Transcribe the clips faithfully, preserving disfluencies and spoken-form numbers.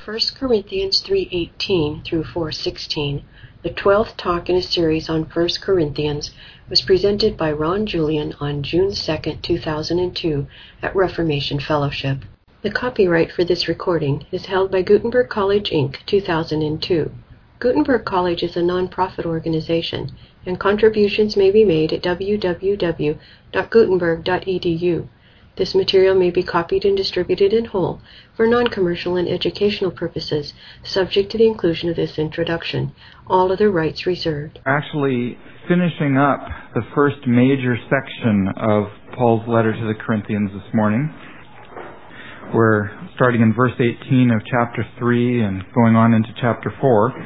First Corinthians three eighteen through four sixteen, the twelfth talk in a series on First Corinthians, was presented by Ron Julian on June second, two thousand two at Reformation Fellowship. The copyright for this recording is held by Gutenberg College, Incorporated, two thousand two. Gutenberg College is a non-profit organization, and contributions may be made at w w w dot gutenberg dot e d u. This material may be copied and distributed in whole for non-commercial and educational purposes, subject to the inclusion of this introduction. All other rights reserved. Actually, finishing up the first major section of Paul's letter to the Corinthians this morning. We're starting in verse eighteen of chapter three and going on into chapter four.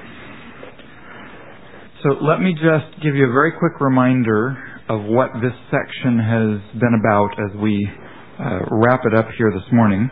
So let me just give you a very quick reminder of what this section has been about as we uh, wrap it up here this morning.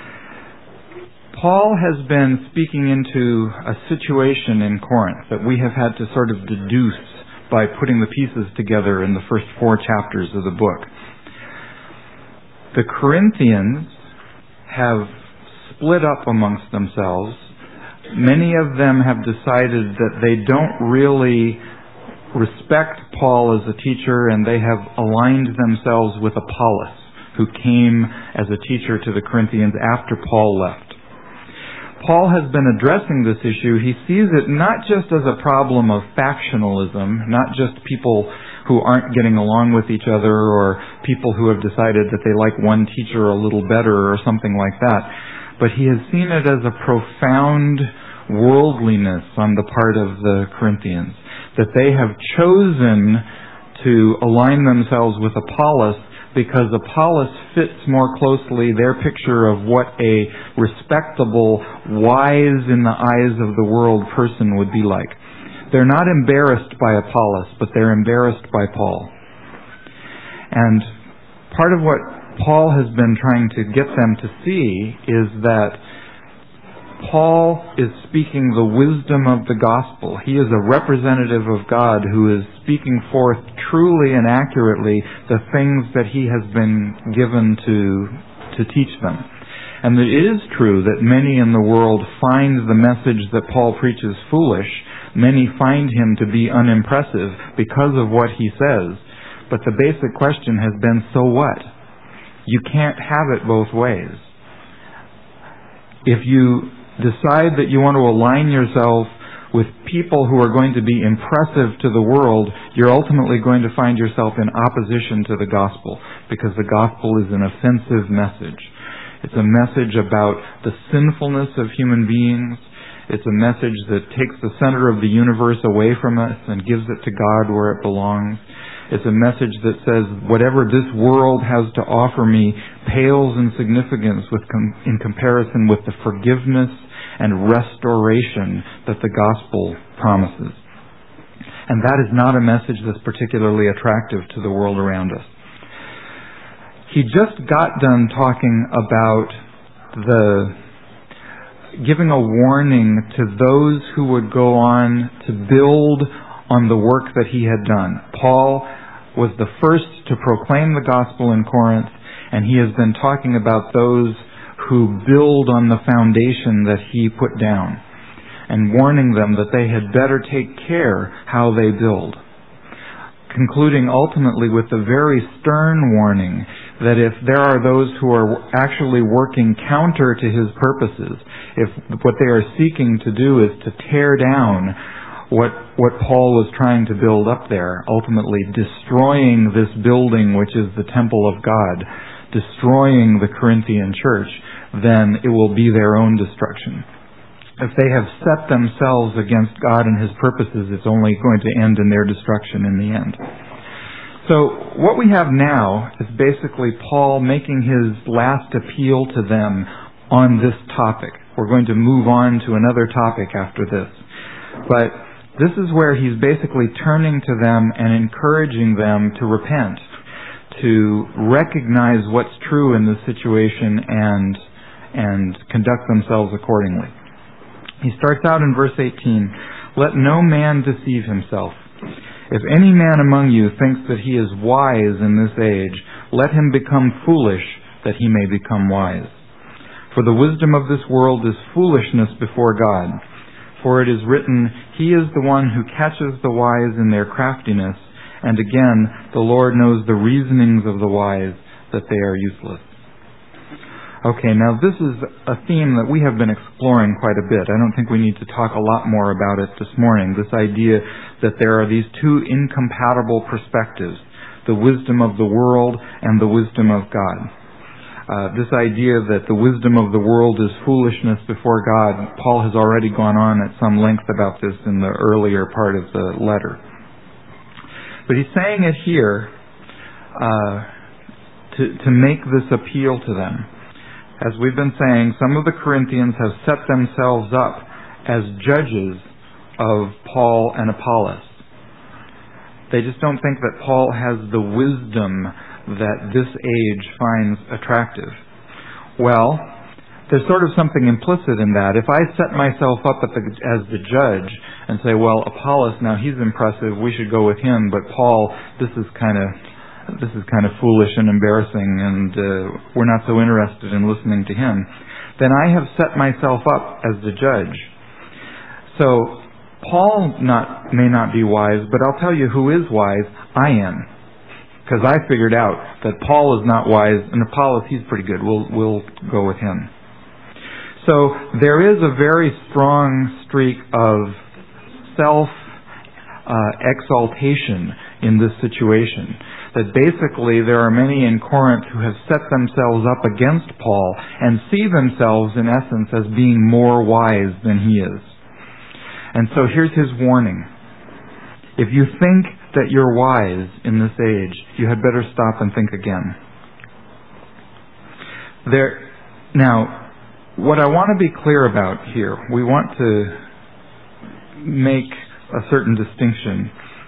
Paul has been speaking into a situation in Corinth that we have had to sort of deduce by putting the pieces together in the first four chapters of the book. The Corinthians have split up amongst themselves. Many of them have decided that they don't really respect Paul as a teacher, and they have aligned themselves with Apollos, who came as a teacher to the Corinthians after Paul left. Paul has been addressing this issue. He sees it not just as a problem of factionalism, not just people who aren't getting along with each other or people who have decided that they like one teacher a little better or something like that, but he has seen it as a profound worldliness on the part of the Corinthians, that they have chosen to align themselves with Apollos because Apollos fits more closely their picture of what a respectable, wise in the eyes of the world person would be like. They're not embarrassed by Apollos, but they're embarrassed by Paul. And part of what Paul has been trying to get them to see is that Paul is speaking the wisdom of the gospel. He is a representative of God who is speaking forth truly and accurately the things that he has been given to, to teach them. And it is true that many in the world find the message that Paul preaches foolish. Many find him to be unimpressive because of what he says. But the basic question has been, so what? You can't have it both ways. If you decide that you want to align yourself with people who are going to be impressive to the world, you're ultimately going to find yourself in opposition to the gospel, because the gospel is an offensive message. It's a message about the sinfulness of human beings. It's a message that takes the center of the universe away from us and gives it to God where it belongs. It's a message that says whatever this world has to offer me pales in significance with com- in comparison with the forgiveness and restoration that the gospel promises. And that is not a message that's particularly attractive to the world around us. He just got done talking about the giving a warning to those who would go on to build on the work that he had done. Paul was the first to proclaim the gospel in Corinth, and he has been talking about those who build on the foundation that he put down, and warning them that they had better take care how they build. Concluding ultimately with the very stern warning that if there are those who are actually working counter to his purposes, if what they are seeking to do is to tear down what what Paul was trying to build up there, ultimately destroying this building which is the temple of God, destroying the Corinthian church, then it will be their own destruction. If they have set themselves against God and his purposes, it's only going to end in their destruction in the end. So what we have now is basically Paul making his last appeal to them on this topic. We're going to move on to another topic after this. But this is where he's basically turning to them and encouraging them to repent, to recognize what's true in this situation and, and conduct themselves accordingly. He starts out in verse eighteen, "Let no man deceive himself. If any man among you thinks that he is wise in this age, let him become foolish, that he may become wise. For the wisdom of this world is foolishness before God. For it is written, He is the one who catches the wise in their craftiness, and again, the Lord knows the reasonings of the wise, that they are useless. Okay, now this is a theme that we have been exploring quite a bit. I don't think we need to talk a lot more about it this morning, this idea that there are these two incompatible perspectives, the wisdom of the world and the wisdom of God. Uh, this idea that the wisdom of the world is foolishness before God, Paul has already gone on at some length about this in the earlier part of the letter. But he's saying it here uh, to, to make this appeal to them. As we've been saying, some of the Corinthians have set themselves up as judges of Paul and Apollos. They just don't think that Paul has the wisdom that this age finds attractive. Well, there's sort of something implicit in that. If I set myself up at the, as the judge and say, well, Apollos, now he's impressive, we should go with him, but Paul, this is kind of this is kind of foolish and embarrassing, and uh, we're not so interested in listening to him, then I have set myself up as the judge. So Paul not may not be wise, but I'll tell you who is wise. I am. Because I figured out that Paul is not wise, and Apollos, he's pretty good. We'll we'll go with him. So there is a very strong streak of self uh, exaltation in this situation. That basically there are many in Corinth who have set themselves up against Paul and see themselves in essence as being more wise than he is. And so here's his warning. If you think that you're wise in this age, you had better stop and think again. There, now, what I want to be clear about here, we want to make a certain distinction.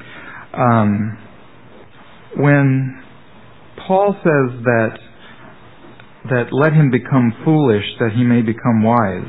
Um, when Paul says that that let him become foolish that he may become wise,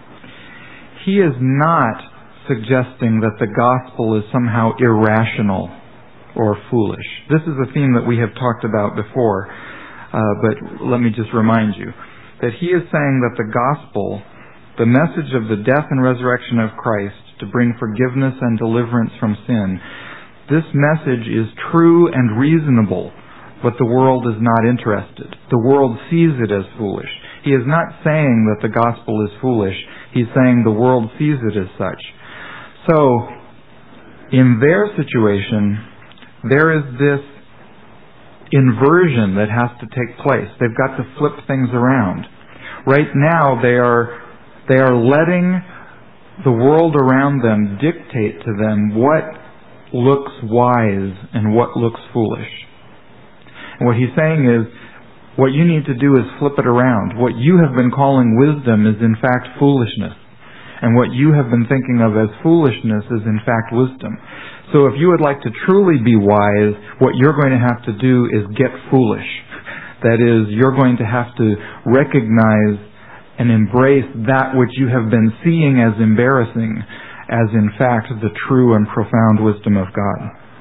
he is not suggesting that the gospel is somehow irrational or foolish. This is a theme that we have talked about before, uh, but let me just remind you that he is saying that the gospel, the message of the death and resurrection of Christ to bring forgiveness and deliverance from sin, this message is true and reasonable, but the world is not interested. The world sees it as foolish. He is not saying that the gospel is foolish. He's saying the world sees it as such. So, in their situation, there is this inversion that has to take place. They've got to flip things around. Right now, they are they are letting the world around them dictate to them what looks wise and what looks foolish. And what he's saying is, what you need to do is flip it around. What you have been calling wisdom is in fact foolishness. And what you have been thinking of as foolishness is in fact wisdom. So if you would like to truly be wise, what you're going to have to do is get foolish. That is, you're going to have to recognize and embrace that which you have been seeing as embarrassing as in fact the true and profound wisdom of God.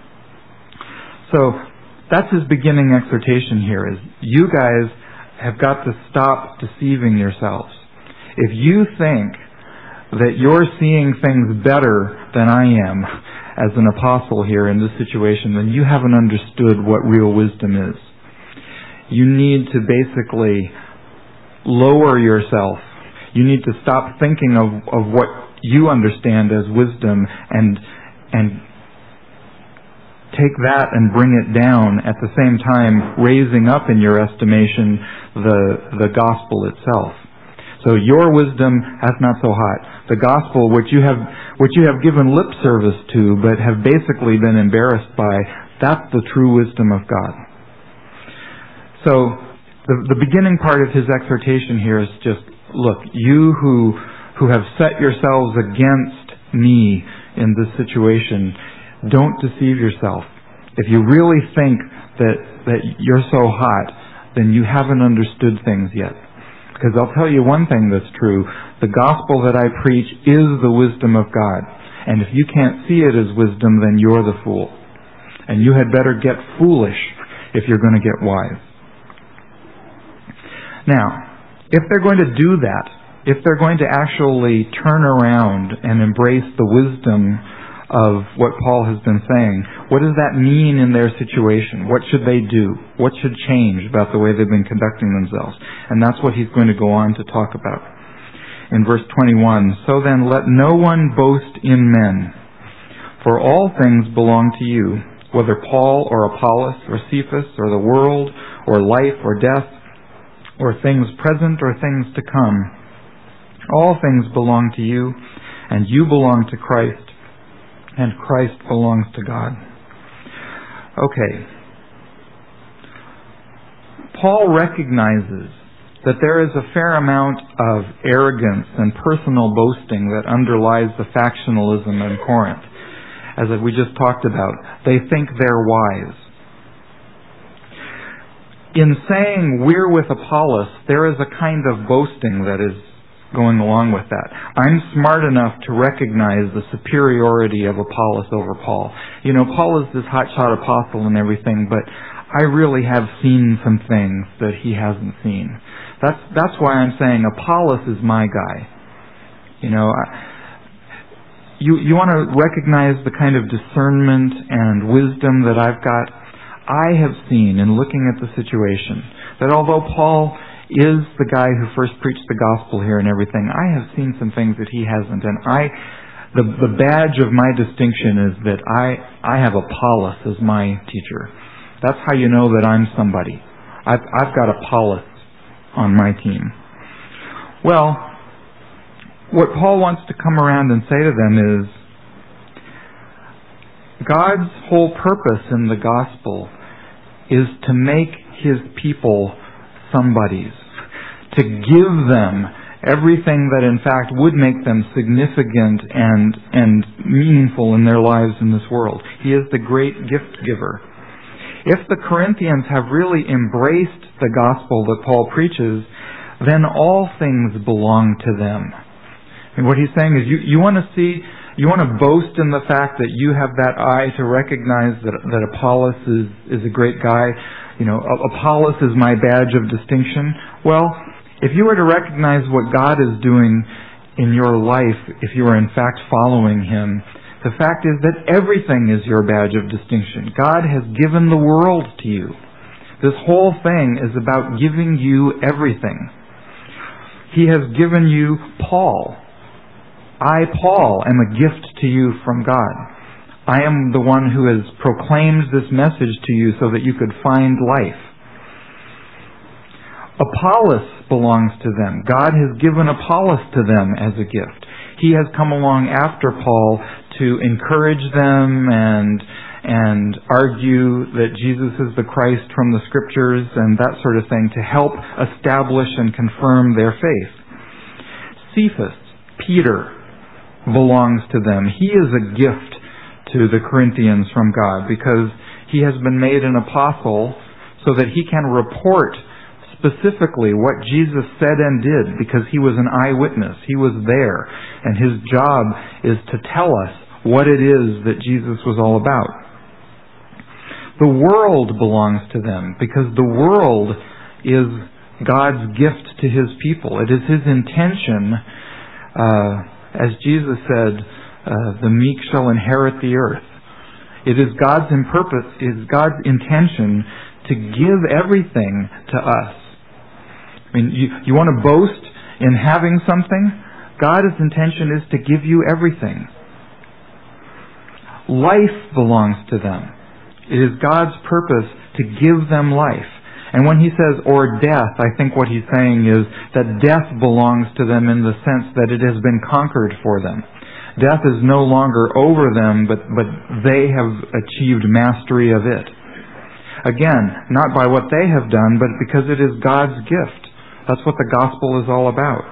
So that's his beginning exhortation here, is you guys have got to stop deceiving yourselves. If you think that you're seeing things better than I am as an apostle here in this situation, then you haven't understood what real wisdom is. You need to basically lower yourself. You need to stop thinking of, of what you understand as wisdom and and take that and bring it down, at the same time raising up in your estimation the the gospel itself. So your wisdom, that's not so hot. The gospel, which you have which you have given lip service to, but have basically been embarrassed by, that's the true wisdom of God. So the, the beginning part of his exhortation here is just, look, you who who have set yourselves against me in this situation, don't deceive yourself. If you really think that that you're so hot, then you haven't understood things yet. Because I'll tell you one thing that's true. The gospel that I preach is the wisdom of God. And if you can't see it as wisdom, then you're the fool. And you had better get foolish if you're going to get wise. Now, if they're going to do that, if they're going to actually turn around and embrace the wisdom of what Paul has been saying, what does that mean in their situation? What should they do? What should change about the way they've been conducting themselves? And that's what he's going to go on to talk about. In verse twenty-one, so then let no one boast in men, for all things belong to you, whether Paul or Apollos or Cephas or the world or life or death or things present or things to come. All things belong to you, and you belong to Christ, and Christ belongs to God. Okay. Paul recognizes that there is a fair amount of arrogance and personal boasting that underlies the factionalism in Corinth. As we just talked about, they think they're wise. In saying we're with Apollos, there is a kind of boasting that is going along with that. I'm smart enough to recognize the superiority of Apollos over Paul. You know, Paul is this hotshot apostle and everything, but I really have seen some things that he hasn't seen. That's that's why I'm saying Apollos is my guy. You know, I, you you want to recognize the kind of discernment and wisdom that I've got. I have seen in looking at the situation that although Paul is the guy who first preached the gospel here and everything, I have seen some things that he hasn't. And I, the the badge of my distinction is that I, I have Apollos as my teacher. That's how you know that I'm somebody. I've, I've got Apollos on my team. Well, what Paul wants to come around and say to them is, God's whole purpose in the gospel is to make his people somebodies, to give them everything that in fact would make them significant and and meaningful in their lives in this world. He is the great gift giver. If the Corinthians have really embraced the gospel that Paul preaches, then all things belong to them. And what he's saying is, you, you want to see, you want to boast in the fact that you have that eye to recognize that, that Apollos is, is a great guy. You know, Apollos is my badge of distinction. Well, if you were to recognize what God is doing in your life, if you are in fact following him, the fact is that everything is your badge of distinction. God has given the world to you. This whole thing is about giving you everything. He has given you Paul. I, Paul, am a gift to you from God. I am the one who has proclaimed this message to you so that you could find life. Apollos belongs to them. God has given Apollos to them as a gift. He has come along after Paul to encourage them and and argue that Jesus is the Christ from the Scriptures and that sort of thing to help establish and confirm their faith. Cephas, Peter, belongs to them. He is a gift to the Corinthians from God because he has been made an apostle so that he can report specifically what Jesus said and did because he was an eyewitness. He was there, and his job is to tell us what it is that Jesus was all about. The world belongs to them because the world is God's gift to his people. It is his intention, uh, as Jesus said, uh, the meek shall inherit the earth. It is God's in purpose, it is God's intention to give everything to us. I mean, you, you want to boast in having something? God's intention is to give you everything. Life belongs to them. It is God's purpose to give them life. And when he says, or death, I think what he's saying is that death belongs to them in the sense that it has been conquered for them. Death is no longer over them, but, but they have achieved mastery of it. Again, not by what they have done, but because it is God's gift. That's what the gospel is all about.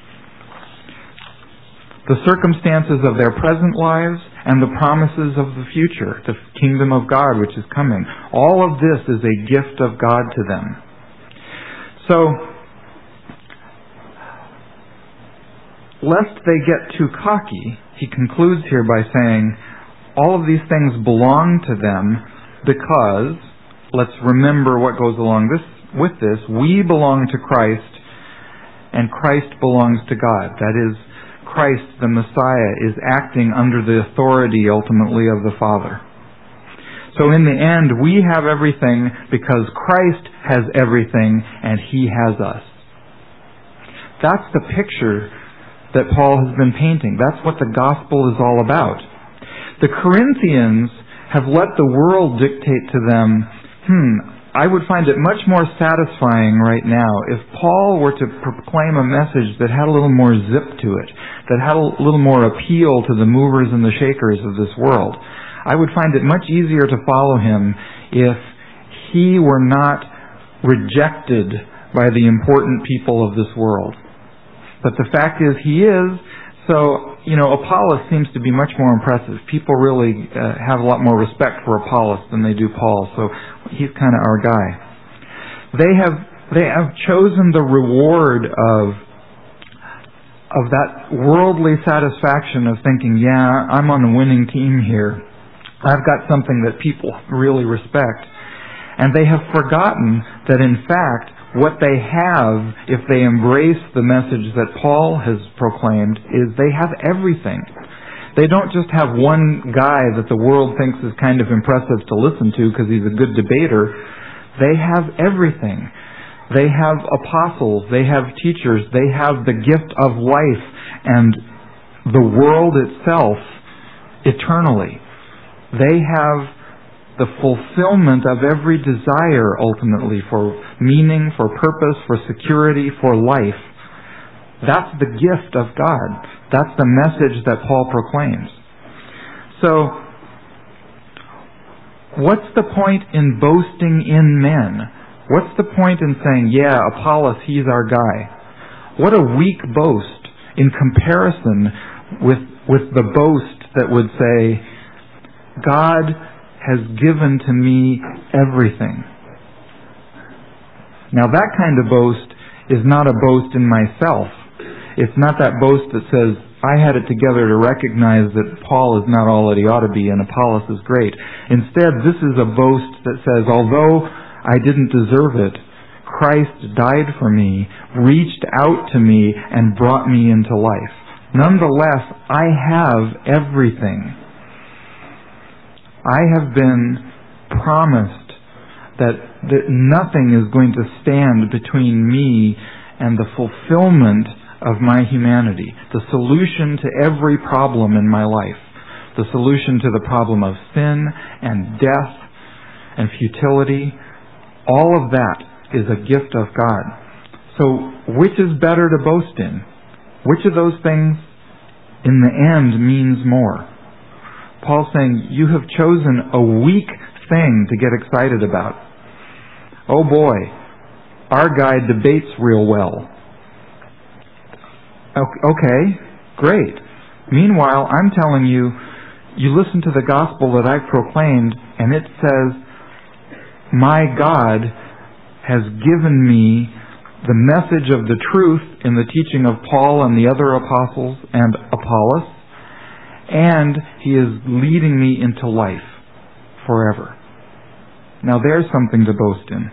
The circumstances of their present lives and the promises of the future, the kingdom of God which is coming. All of this is a gift of God to them. So, lest they get too cocky, he concludes here by saying, all of these things belong to them because, let's remember what goes along this with this, we belong to Christ and Christ belongs to God. That is, Christ, the Messiah, is acting under the authority ultimately of the Father. So in the end, we have everything because Christ has everything and He has us. That's the picture that Paul has been painting. That's what the gospel is all about. The Corinthians have let the world dictate to them, hmm, I would find it much more satisfying right now if Paul were to proclaim a message that had a little more zip to it, that had a little more appeal to the movers and the shakers of this world. I would find it much easier to follow him if he were not rejected by the important people of this world. But the fact is he is, so, you know, Apollos seems to be much more impressive. People really uh, have a lot more respect for Apollos than they do Paul, so he's kind of our guy. They have they have chosen the reward of of that worldly satisfaction of thinking, yeah, I'm on a winning team here. I've got something that people really respect. And they have forgotten that in fact, what they have, if they embrace the message that Paul has proclaimed, is they have everything. They don't just have one guy that the world thinks is kind of impressive to listen to because he's a good debater. They have everything. They have apostles, they have teachers, they have the gift of life and the world itself eternally. They have the fulfillment of every desire ultimately for meaning, for purpose, for security, for life. That's the gift of God. That's the message that Paul proclaims. So, what's the point in boasting in men? What's the point in saying, yeah, Apollos, he's our guy? What a weak boast in comparison with, with the boast that would say, God has given to me everything. Now that kind of boast is not a boast in myself. It's not that boast that says, I had it together to recognize that Paul is not all that he ought to be and Apollos is great. Instead, this is a boast that says, although I didn't deserve it, Christ died for me, reached out to me, and brought me into life. Nonetheless, I have everything. I have been promised that, that nothing is going to stand between me and the fulfillment of my humanity, the solution to every problem in my life, the solution to the problem of sin and death and futility. All of that is a gift of God. So which is better to boast in? Which of those things in the end means more? Paul's saying, you have chosen a weak thing to get excited about. Oh boy, our guy debates real well. Okay, great. Meanwhile, I'm telling you, you listen to the gospel that I've proclaimed, and it says, my God has given me the message of the truth in the teaching of Paul and the other apostles and Apollos, and He is leading me into life forever. Now there's something to boast in.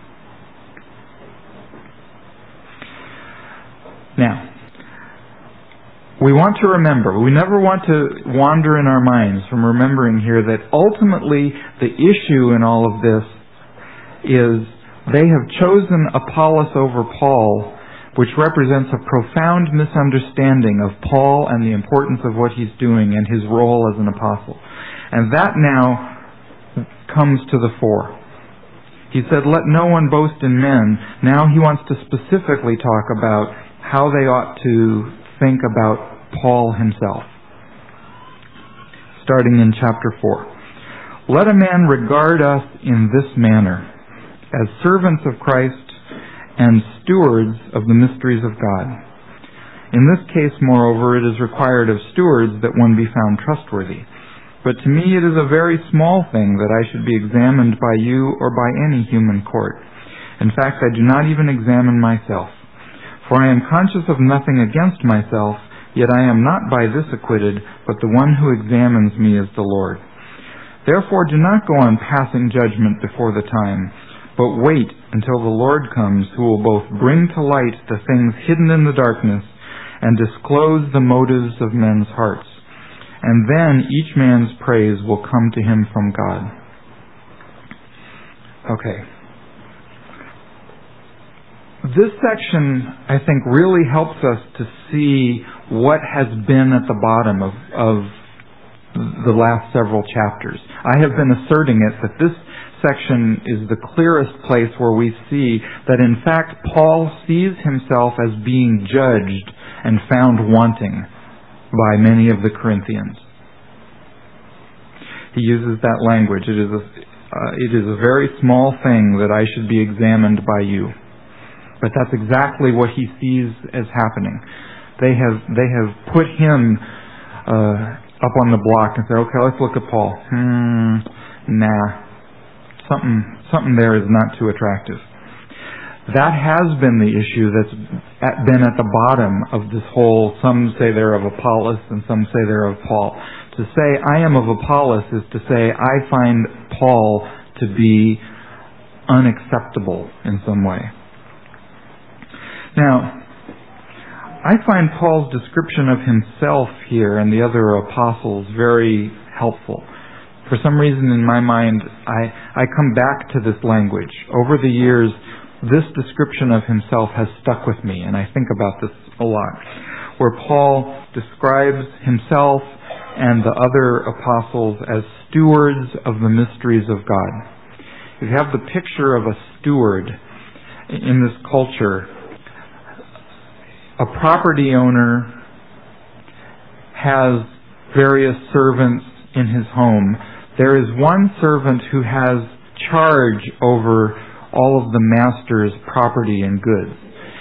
Now, we want to remember, we never want to wander in our minds from remembering here that ultimately the issue in all of this is they have chosen Apollos over Paul, which represents a profound misunderstanding of Paul and the importance of what he's doing and his role as an apostle. And that now comes to the fore. He said, let no one boast in men. Now he wants to specifically talk about how they ought to think about Paul himself. Starting in chapter four. Let a man regard us in this manner, as servants of Christ and stewards of the mysteries of God. In this case, moreover, it is required of stewards that one be found trustworthy. But to me it is a very small thing that I should be examined by you or by any human court. In fact, I do not even examine myself. For I am conscious of nothing against myself, yet I am not by this acquitted, but the one who examines me is the Lord. Therefore do not go on passing judgment before the time, But wait until the Lord comes, who will both bring to light the things hidden in the darkness and disclose the motives of men's hearts. And then each man's praise will come to him from God. Okay. This section, I think, really helps us to see what has been at the bottom of, of the last several chapters. I have been asserting it that this section is the clearest place where we see that in fact Paul sees himself as being judged and found wanting by many of the Corinthians. He uses that language. It is a, uh, it is a very small thing that I should be examined by you. But that's exactly what he sees as happening. They have they have put him uh, up on the block and said, okay, let's look at Paul. Hmm, nah. Something, something there is not too attractive. That has been the issue that's at, been at the bottom of this whole, some say they're of Apollos and some say they're of Paul. To say I am of Apollos is to say I find Paul to be unacceptable in some way. Now, I find Paul's description of himself here and the other apostles very helpful. For some reason in my mind, I, I come back to this language. Over the years, this description of himself has stuck with me, and I think about this a lot, where Paul describes himself and the other apostles as stewards of the mysteries of God. You have the picture of a steward in this culture. A property owner has various servants in his home. There is one servant who has charge over all of the master's property and goods.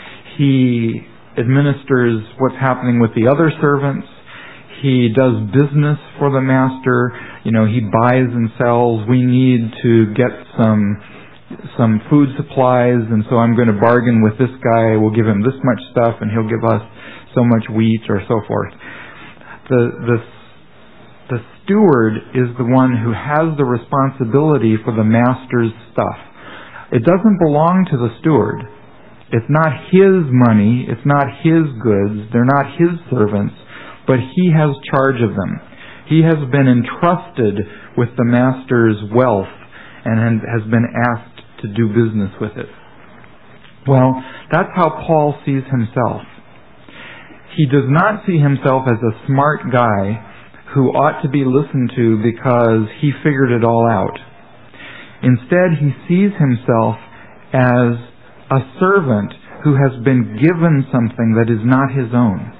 He administers what's happening with the other servants. He does business for the master. You know, he buys and sells. We need to get some some food supplies, and so I'm going to bargain with this guy. We'll give him this much stuff, and he'll give us so much wheat or so forth. The the the steward is the one who has the responsibility for the master's stuff. It doesn't belong to the steward. It's not his money. It's not his goods. They're not his servants, but he has charge of them. He has been entrusted with the master's wealth and has been asked to do business with it. Well, that's how Paul sees himself. He does not see himself as a smart guy who ought to be listened to because he figured it all out. Instead, he sees himself as a servant who has been given something that is not his own.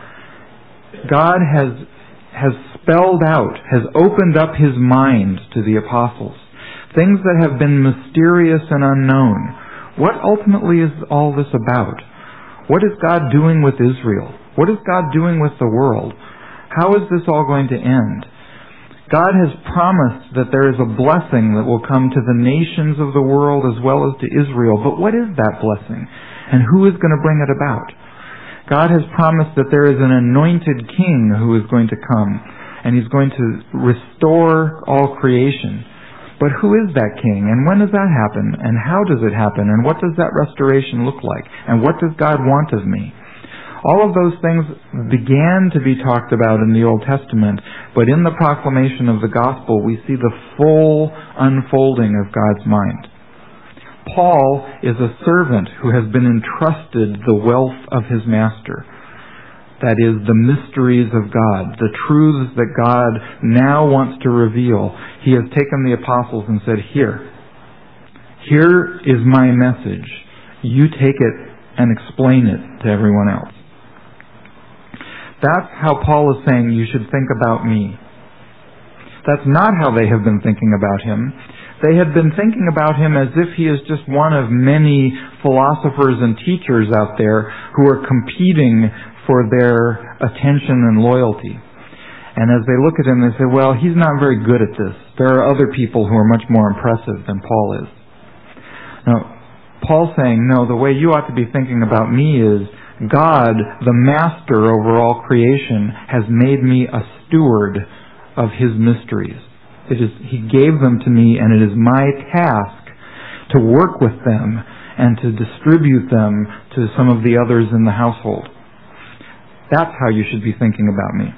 God has has spelled out, has opened up his mind to the apostles. Things that have been mysterious and unknown. What ultimately is all this about? What is God doing with Israel? What is God doing with the world? How is this all going to end? God has promised that there is a blessing that will come to the nations of the world as well as to Israel. But what is that blessing? And who is going to bring it about? God has promised that there is an anointed king who is going to come, and he's going to restore all creation. But who is that king, and when does that happen, and how does it happen, and what does that restoration look like, and what does God want of me? All of those things began to be talked about in the Old Testament, but in the proclamation of the gospel, we see the full unfolding of God's mind. Paul is a servant who has been entrusted the wealth of his master. That is, the mysteries of God, the truths that God now wants to reveal. He has taken the apostles and said, here, here is my message. You take it and explain it to everyone else. That's how Paul is saying you should think about me. That's not how they have been thinking about him. They had been thinking about him as if he is just one of many philosophers and teachers out there who are competing for their attention and loyalty. And as they look at him, they say, well, he's not very good at this. There are other people who are much more impressive than Paul is. Now, Paul's saying, no, the way you ought to be thinking about me is God, the master over all creation, has made me a steward of his mysteries. It is, he gave them to me, and it is my task to work with them and to distribute them to some of the others in the household. That's how you should be thinking about me.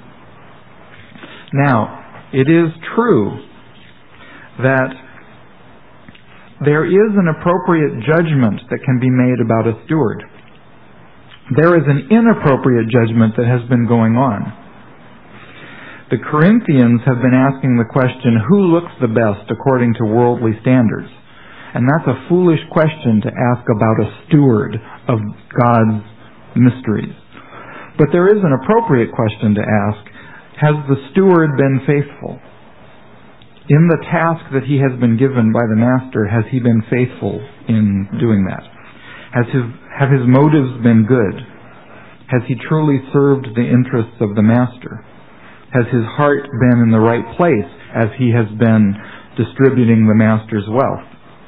Now, it is true that there is an appropriate judgment that can be made about a steward. There is an inappropriate judgment that has been going on. The Corinthians have been asking the question, who looks the best according to worldly standards? And that's a foolish question to ask about a steward of God's mysteries. But there is an appropriate question to ask, has the steward been faithful? In the task that he has been given by the master, has he been faithful in doing that? Has his, have his motives been good? Has he truly served the interests of the master? Has his heart been in the right place as he has been distributing the master's wealth?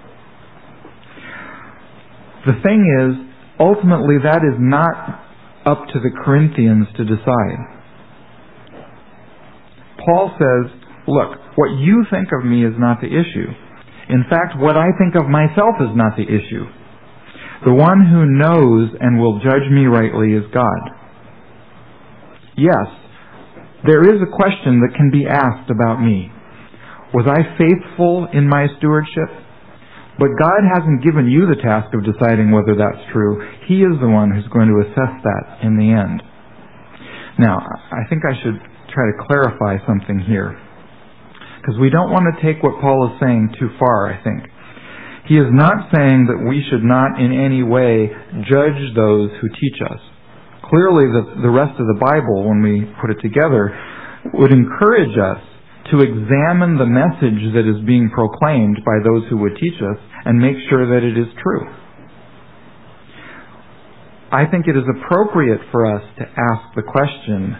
The thing is, ultimately that is not up to the Corinthians to decide. Paul says, look, what you think of me is not the issue. In fact, what I think of myself is not the issue. The one who knows and will judge me rightly is God. Yes, there is a question that can be asked about me. Was I faithful in my stewardship? But God hasn't given you the task of deciding whether that's true. He is the one who's going to assess that in the end. Now, I think I should try to clarify something here, because we don't want to take what Paul is saying too far, I think. He is not saying that we should not in any way judge those who teach us. Clearly, the, the rest of the Bible, when we put it together, would encourage us to examine the message that is being proclaimed by those who would teach us and make sure that it is true. I think it is appropriate for us to ask the question,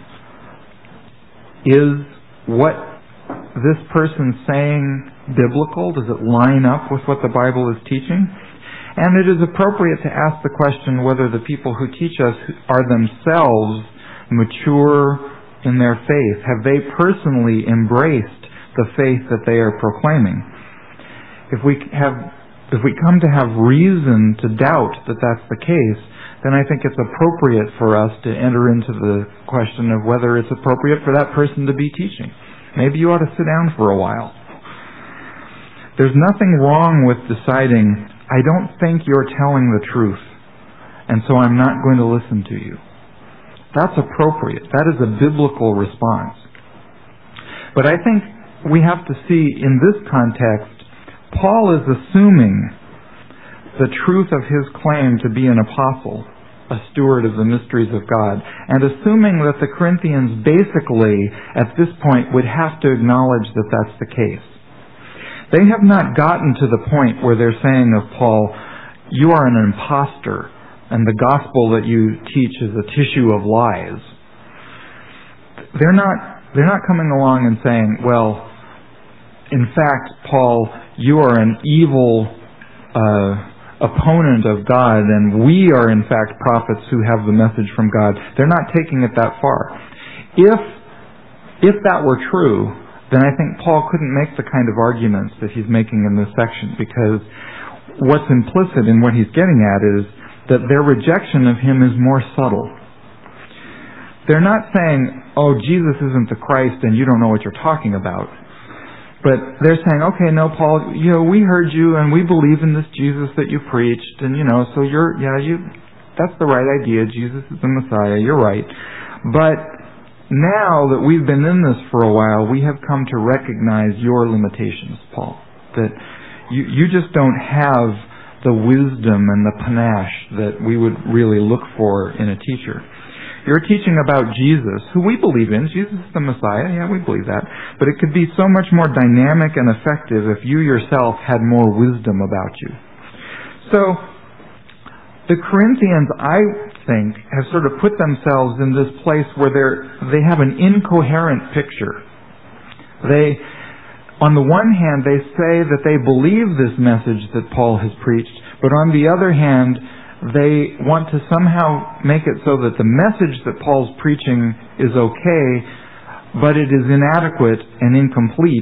is what this person saying biblical? Does it line up with what the Bible is teaching? And it is appropriate to ask the question whether the people who teach us are themselves mature in their faith. Have they personally embraced the faith that they are proclaiming? If we have, if we come to have reason to doubt that that's the case, then I think it's appropriate for us to enter into the question of whether it's appropriate for that person to be teaching. Maybe you ought to sit down for a while. There's nothing wrong with deciding, I don't think you're telling the truth, and so I'm not going to listen to you. That's appropriate. That is a biblical response. But I think we have to see in this context, Paul is assuming the truth of his claim to be an apostle, a steward of the mysteries of God, and assuming that the Corinthians basically, at this point, would have to acknowledge that that's the case. They have not gotten to the point where they're saying of Paul, you are an imposter, and the gospel that you teach is a tissue of lies. They're not, they're not coming along and saying, well, in fact, Paul, you are an evil uh, opponent of God, and we are in fact prophets who have the message from God. They're not taking it that far. If, if that were true, then I think Paul couldn't make the kind of arguments that he's making in this section, because what's implicit in what he's getting at is that their rejection of him is more subtle. They're not saying, oh, Jesus isn't the Christ and you don't know what you're talking about. But they're saying, okay, no, Paul, you know, we heard you and we believe in this Jesus that you preached, and you know, so you're, yeah, you, that's the right idea. Jesus is the Messiah. You're right. But now that we've been in this for a while, we have come to recognize your limitations, Paul. That you, you just don't have the wisdom and the panache that we would really look for in a teacher. You're teaching about Jesus, who we believe in. Jesus is the Messiah. Yeah, we believe that. But it could be so much more dynamic and effective if you yourself had more wisdom about you. So, the Corinthians, I think, have sort of put themselves in this place where they're, they have an incoherent picture. They, on the one hand, they say that they believe this message that Paul has preached, but on the other hand, they want to somehow make it so that the message that Paul's preaching is okay, but it is inadequate and incomplete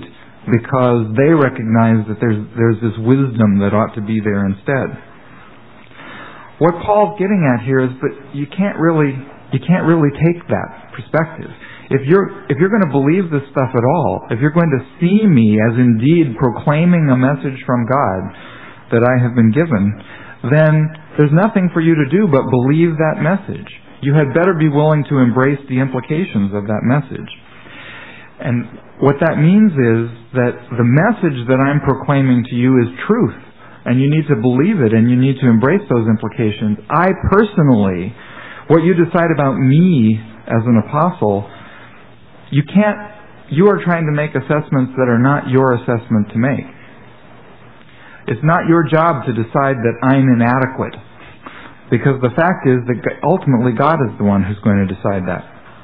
because they recognize that there's there's this wisdom that ought to be there instead. What Paul's getting at here is that you can't really you can't really take that perspective. If you're if you're going to believe this stuff at all, if you're going to see me as indeed proclaiming a message from God that I have been given, then there's nothing for you to do but believe that message. You had better be willing to embrace the implications of that message. And what that means is that the message that I'm proclaiming to you is truth, and you need to believe it, and you need to embrace those implications. I personally, what you decide about me as an apostle, you can't, you are trying to make assessments that are not your assessment to make. It's not your job to decide that I'm inadequate, because the fact is that ultimately God is the one who's going to decide that.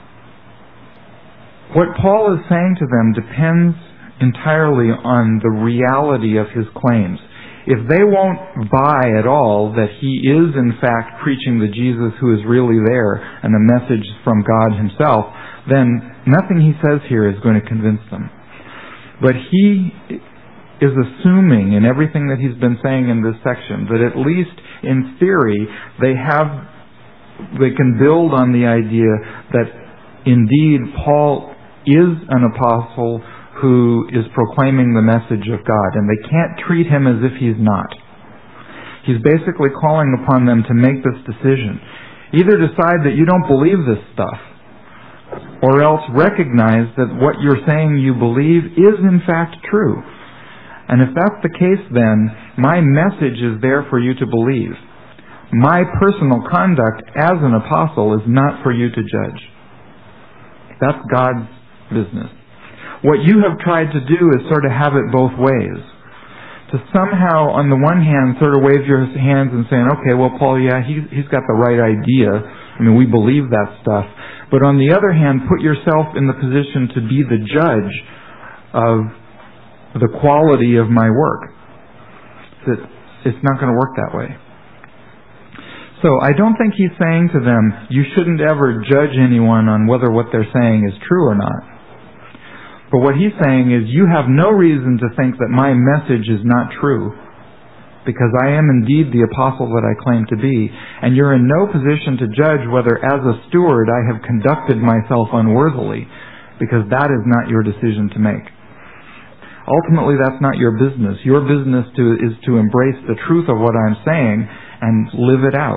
What Paul is saying to them depends entirely on the reality of his claims. If they won't buy at all that he is in fact preaching the Jesus who is really there and the message from God himself, then nothing he says here is going to convince them. But he is assuming in everything that he's been saying in this section that at least in theory they have, they can build on the idea that indeed Paul is an apostle who is proclaiming the message of God, and they can't treat him as if he's not. He's basically calling upon them to make this decision. Either decide that you don't believe this stuff, or else recognize that what you're saying you believe is in fact true. And if that's the case, then my message is there for you to believe. My personal conduct as an apostle is not for you to judge. That's God's business. What you have tried to do is sort of have it both ways. To somehow, on the one hand, sort of wave your hands and saying, okay, well, Paul, yeah, he's, he's got the right idea. I mean, we believe that stuff. But on the other hand, put yourself in the position to be the judge of the quality of my work. That it's not going to work that way. So I don't think he's saying to them, you shouldn't ever judge anyone on whether what they're saying is true or not. But what he's saying is, you have no reason to think that my message is not true, because I am indeed the apostle that I claim to be, and you're in no position to judge whether as a steward I have conducted myself unworthily, because that is not your decision to make. Ultimately, that's not your business. Your business to, is to embrace the truth of what I'm saying and live it out.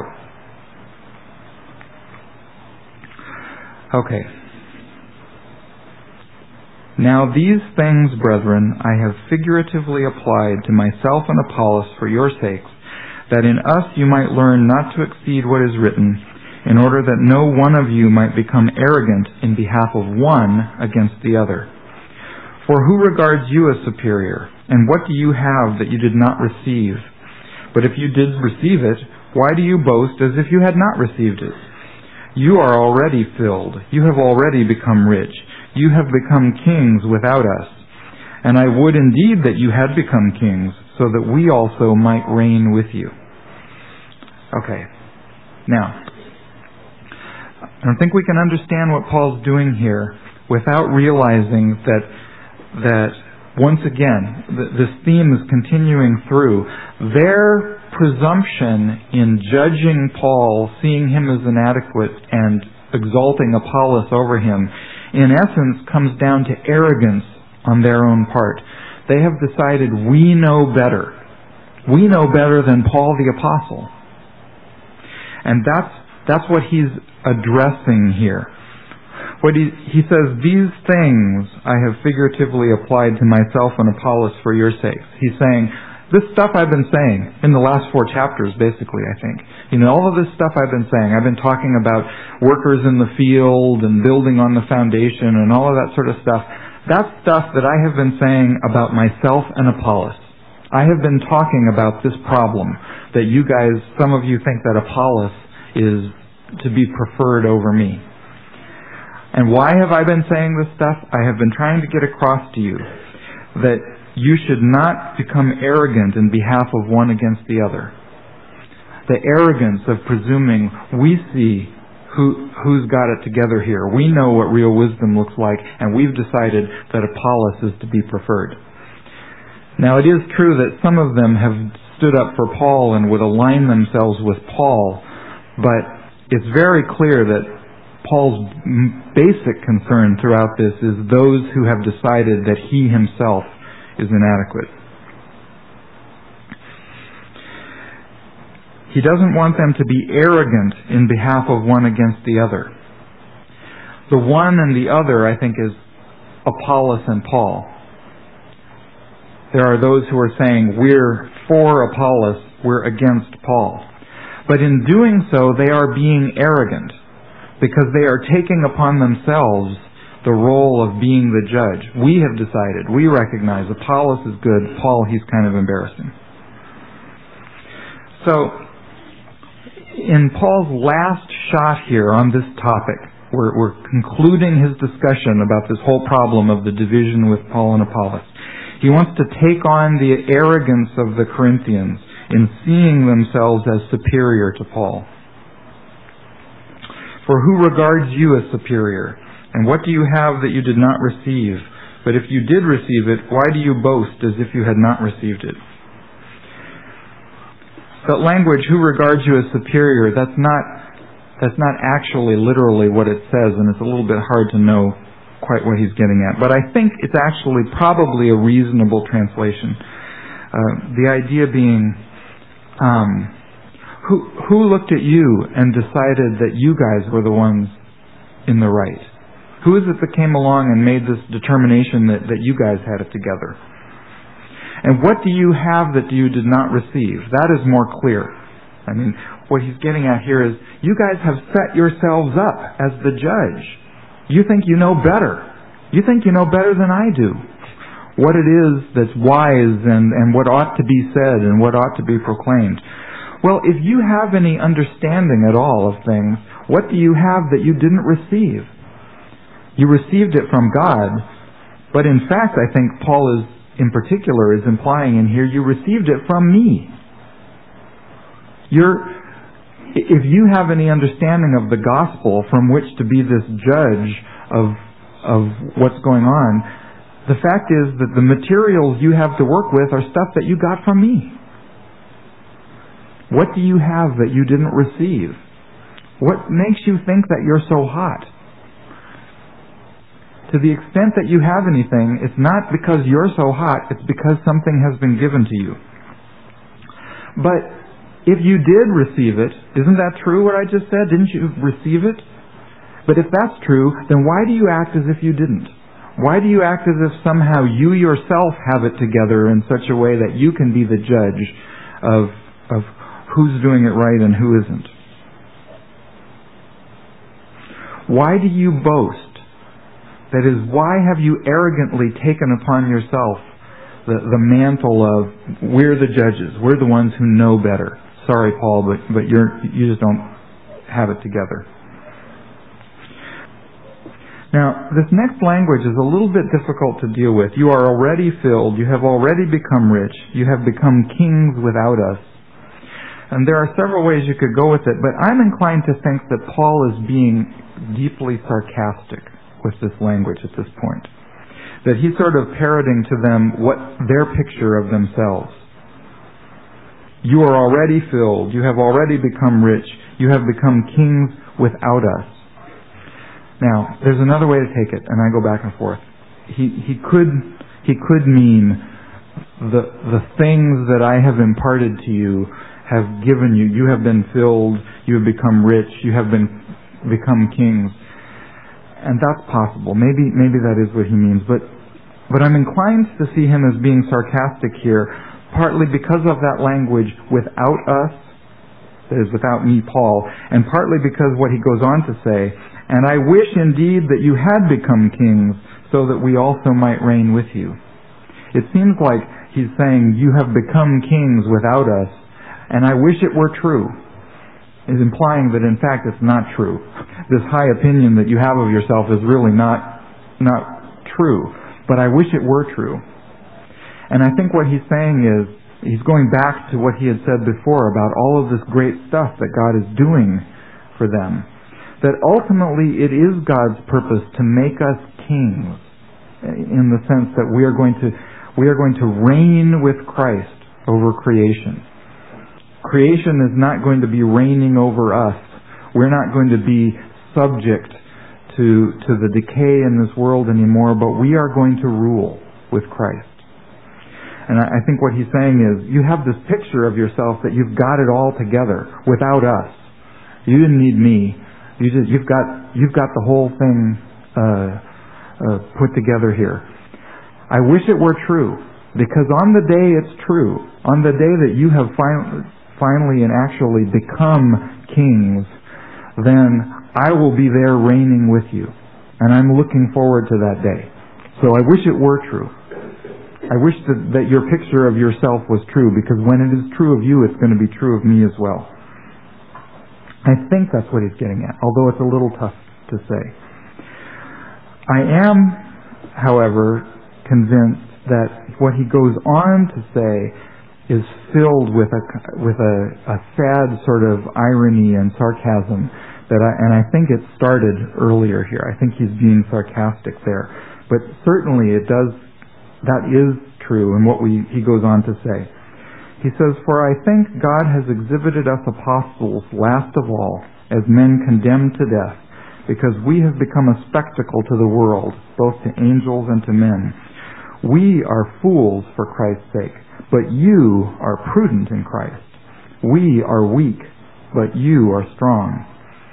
Okay. Now these things, brethren, I have figuratively applied to myself and Apollos for your sakes, that in us you might learn not to exceed what is written, in order that no one of you might become arrogant in behalf of one against the other. For who regards you as superior, and what do you have that you did not receive? But if you did receive it, why do you boast as if you had not received it? You are already filled. You have already become rich. You have become kings without us. And I would indeed that you had become kings, so that we also might reign with you. Okay. Now, I don't think we can understand what Paul's doing here without realizing that, that once again, th- this theme is continuing through. Their presumption in judging Paul, seeing him as inadequate, and exalting Apollos over him, in essence, comes down to arrogance on their own part. They have decided, we know better. We know better than Paul the Apostle. And that's that's what he's addressing here. What he, he says, these things I have figuratively applied to myself and Apollos for your sakes. He's saying, this stuff I've been saying in the last four chapters, basically, I think. You know, all of this stuff I've been saying. I've been talking about workers in the field and building on the foundation and all of that sort of stuff. That's stuff that I have been saying about myself and Apollos. I have been talking about this problem that you guys, some of you think that Apollos is to be preferred over me. And why have I been saying this stuff? I have been trying to get across to you that you should not become arrogant in behalf of one against the other. The arrogance of presuming we see who, who's got it together here. We know what real wisdom looks like, and we've decided that Apollos is to be preferred. Now, it is true that some of them have stood up for Paul and would align themselves with Paul, but it's very clear that Paul's basic concern throughout this is those who have decided that he himself is inadequate. He doesn't want them to be arrogant in behalf of one against the other. The one and the other, I think, is Apollos and Paul. There are those who are saying, we're for Apollos, we're against Paul. But in doing so, they are being arrogant, because they are taking upon themselves the role of being the judge. We have decided, we recognize Apollos is good, Paul, he's kind of embarrassing. So, in Paul's last shot here on this topic, we're, we're concluding his discussion about this whole problem of the division with Paul and Apollos. He wants to take on the arrogance of the Corinthians in seeing themselves as superior to Paul. For who regards you as superior? And what do you have that you did not receive? But if you did receive it, why do you boast as if you had not received it? That language, who regards you as superior, that's not, that's not actually literally what it says, and it's a little bit hard to know quite what he's getting at. But I think it's actually probably a reasonable translation. Uh, the idea being, um, who, who looked at you and decided that you guys were the ones in the right? Who is it that came along and made this determination that, that you guys had it together? And what do you have that you did not receive? That is more clear. I mean, what he's getting at here is, you guys have set yourselves up as the judge. You think you know better. You think you know better than I do what it is that's wise and, and what ought to be said and what ought to be proclaimed. Well, if you have any understanding at all of things, what do you have that you didn't receive? You received it from God, but in fact, I think Paul is, in particular, is implying in here, you received it from me. You're If you have any understanding of the gospel from which to be this judge of, of what's going on, the fact is that the materials you have to work with are stuff that you got from me. What do you have that you didn't receive? What makes you think that you're so hot? To the extent that you have anything, it's not because you're so hot, it's because something has been given to you. But if you did receive it, isn't that true what I just said? Didn't you receive it? But if that's true, then why do you act as if you didn't? Why do you act as if somehow you yourself have it together in such a way that you can be the judge of, of who's doing it right and who isn't? Why do you boast? That is, why have you arrogantly taken upon yourself the, the mantle of, we're the judges, we're the ones who know better? Sorry, Paul, but, but you're, you just don't have it together. Now, this next language is a little bit difficult to deal with. You are already filled. You have already become rich. You have become kings without us. And there are several ways you could go with it, but I'm inclined to think that Paul is being deeply sarcastic with this language at this point. That he's sort of parroting to them what their picture of themselves. You are already filled. You have already become rich. You have become kings without us. Now, there's another way to take it, and I go back and forth. He he could he could mean the the things that I have imparted to you have given you. You have been filled. You have become rich. You have been become kings, and that's possible. Maybe maybe that is what he means. But but I'm inclined to see him as being sarcastic here, partly because of that language without us, that is without me, Paul, and partly because what he goes on to say. And I wish indeed that you had become kings, so that we also might reign with you. It seems like he's saying you have become kings without us, and I wish it were true. It's implying that in fact it's not true. This high opinion that you have of yourself is really not, not true. But I wish it were true. And I think what he's saying is, he's going back to what he had said before about all of this great stuff that God is doing for them. That ultimately it is God's purpose to make us kings, in the sense that we are going to We are going to reign with Christ over creation. Creation is not going to be reigning over us. We're not going to be subject to, to the decay in this world anymore, but we are going to rule with Christ. And I, I think what he's saying is, you have this picture of yourself that you've got it all together without us. You didn't need me. You just, you've got you've got the whole thing uh, uh, put together here. I wish it were true, because on the day it's true, on the day that you have fin- finally and actually become kings, then I will be there reigning with you. And I'm looking forward to that day. So I wish it were true. I wish that, that your picture of yourself was true, because when it is true of you, it's going to be true of me as well. I think that's what he's getting at, although it's a little tough to say. I am, however, convinced that what he goes on to say is filled with a with a, a sad sort of irony and sarcasm that I, and I think it started earlier here. I think he's being sarcastic there, but certainly it does. That is true in what we he goes on to say. He says, "For I think God has exhibited us apostles last of all as men condemned to death, because we have become a spectacle to the world, both to angels and to men. We are fools for Christ's sake, but you are prudent in Christ. We are weak, but you are strong.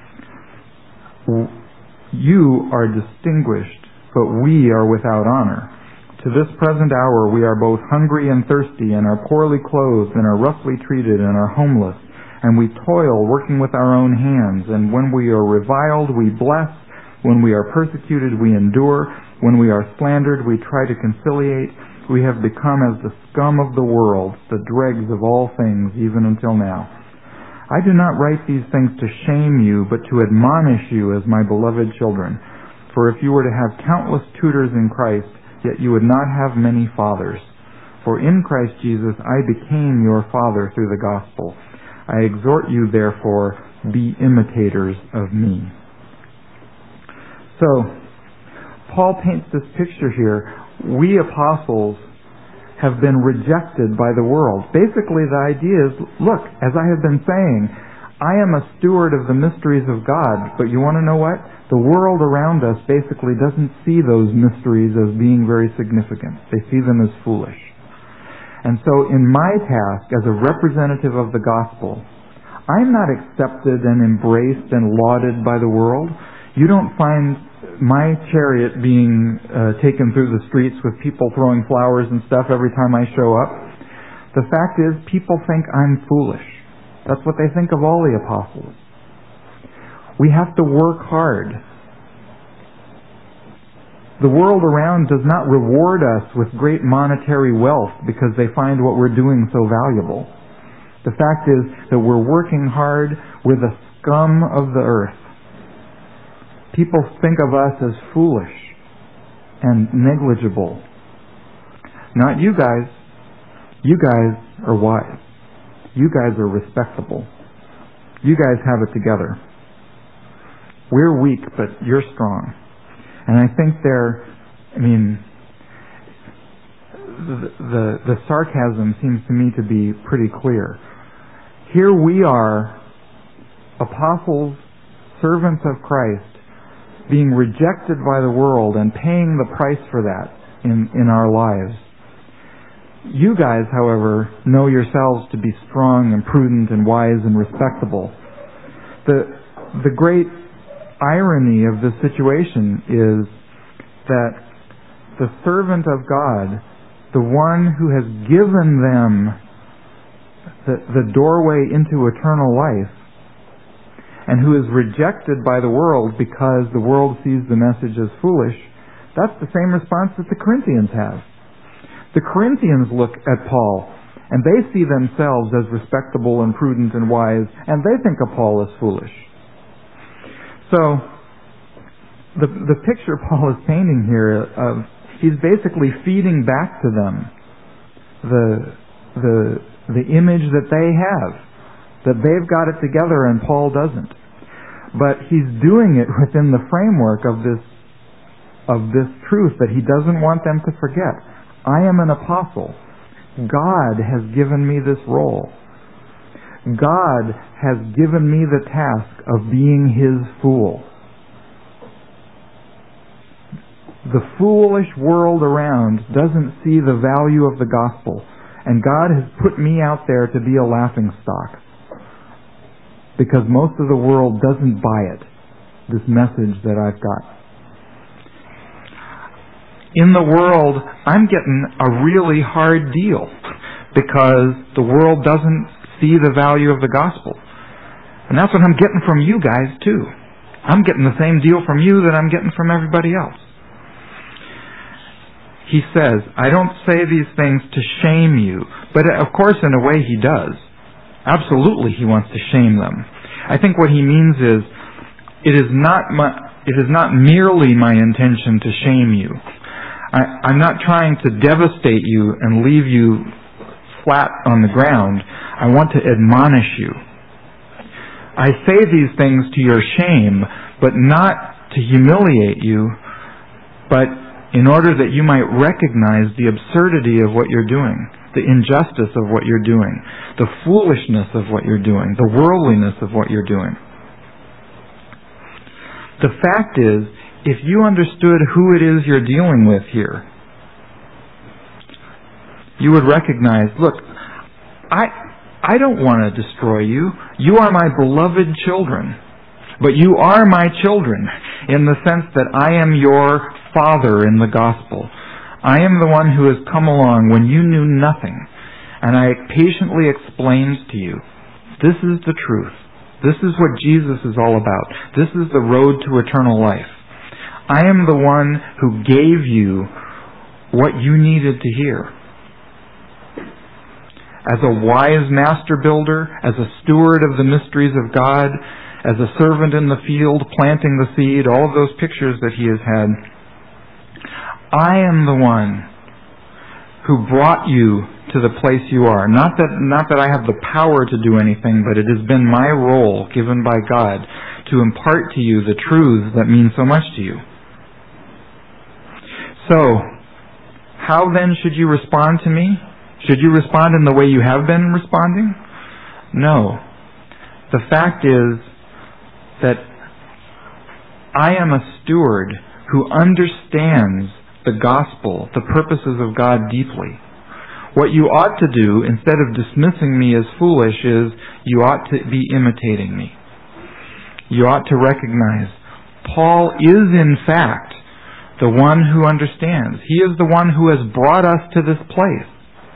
You are distinguished, but we are without honor. To this present hour we are both hungry and thirsty, and are poorly clothed, and are roughly treated, and are homeless. And we toil, working with our own hands. And when we are reviled, we bless. When we are persecuted, we endure. When we are slandered, we try to conciliate. We have become as the scum of the world, the dregs of all things, even until now. I do not write these things to shame you, but to admonish you as my beloved children. For if you were to have countless tutors in Christ, yet you would not have many fathers. For in Christ Jesus I became your father through the gospel. I exhort you, therefore, be imitators of me." So, Paul paints this picture here. We apostles have been rejected by the world. Basically, the idea is, look, as I have been saying, I am a steward of the mysteries of God, but you want to know what? The world around us basically doesn't see those mysteries as being very significant. They see them as foolish. And so in my task as a representative of the gospel, I'm not accepted and embraced and lauded by the world. You don't find my chariot being uh, taken through the streets with people throwing flowers and stuff every time I show up. The fact is, people think I'm foolish. That's what they think of all the apostles. We have to work hard. The world around does not reward us with great monetary wealth because they find what we're doing so valuable. The fact is that we're working hard. We're the scum of the earth. People think of us as foolish and negligible. Not you guys. You guys are wise. You guys are respectable. You guys have it together. We're weak, but you're strong. And I think there, I mean, the, the, the sarcasm seems to me to be pretty clear. Here we are, apostles, servants of Christ, being rejected by the world and paying the price for that in, in our lives. You guys, however, know yourselves to be strong and prudent and wise and respectable. The, the great irony of this situation is that the servant of God, the one who has given them the, the doorway into eternal life, and who is rejected by the world because the world sees the message as foolish, that's the same response that the Corinthians have. The Corinthians look at Paul, and they see themselves as respectable and prudent and wise, and they think of Paul as foolish. So, the the picture Paul is painting here of, he's basically feeding back to them the the the image that they have, that they've got it together and Paul doesn't. But he's doing it within the framework of this of this truth that he doesn't want them to forget. I am an apostle. God has given me this role. God has given me the task of being His fool. The foolish world around doesn't see the value of the gospel, and God has put me out there to be a laughingstock because most of the world doesn't buy it, this message that I've got. In the world, I'm getting a really hard deal because the world doesn't see the value of the gospel. And that's what I'm getting from you guys too. I'm getting the same deal from you that I'm getting from everybody else. He says, I don't say these things to shame you, but of course in a way He does. Absolutely He wants to shame them. I think what He means is, it is not my, it is not merely my intention to shame you. I, I'm not trying to devastate you and leave you flat on the ground. I want to admonish you. I say these things to your shame, but not to humiliate you, but in order that you might recognize the absurdity of what you're doing, the injustice of what you're doing, the foolishness of what you're doing, the worldliness of what you're doing. The fact is, if you understood who it is you're dealing with here, you would recognize, look, I I don't want to destroy you. You are my beloved children. But you are my children in the sense that I am your Father in the gospel. I am the one who has come along when you knew nothing, and I patiently explained to you, this is the truth. This is what Jesus is all about. This is the road to eternal life. I am the one who gave you what you needed to hear. As a wise master builder, as a steward of the mysteries of God, as a servant in the field planting the seed, all of those pictures that he has had, I am the one who brought you to the place you are. Not that, not that I have the power to do anything, but it has been my role given by God to impart to you the truths that mean so much to you. So, how then should you respond to me? Should you respond in the way you have been responding? No. The fact is that I am a steward who understands the gospel, the purposes of God deeply. What you ought to do, instead of dismissing me as foolish, is you ought to be imitating me. You ought to recognize Paul is in fact the one who understands. He is the one who has brought us to this place.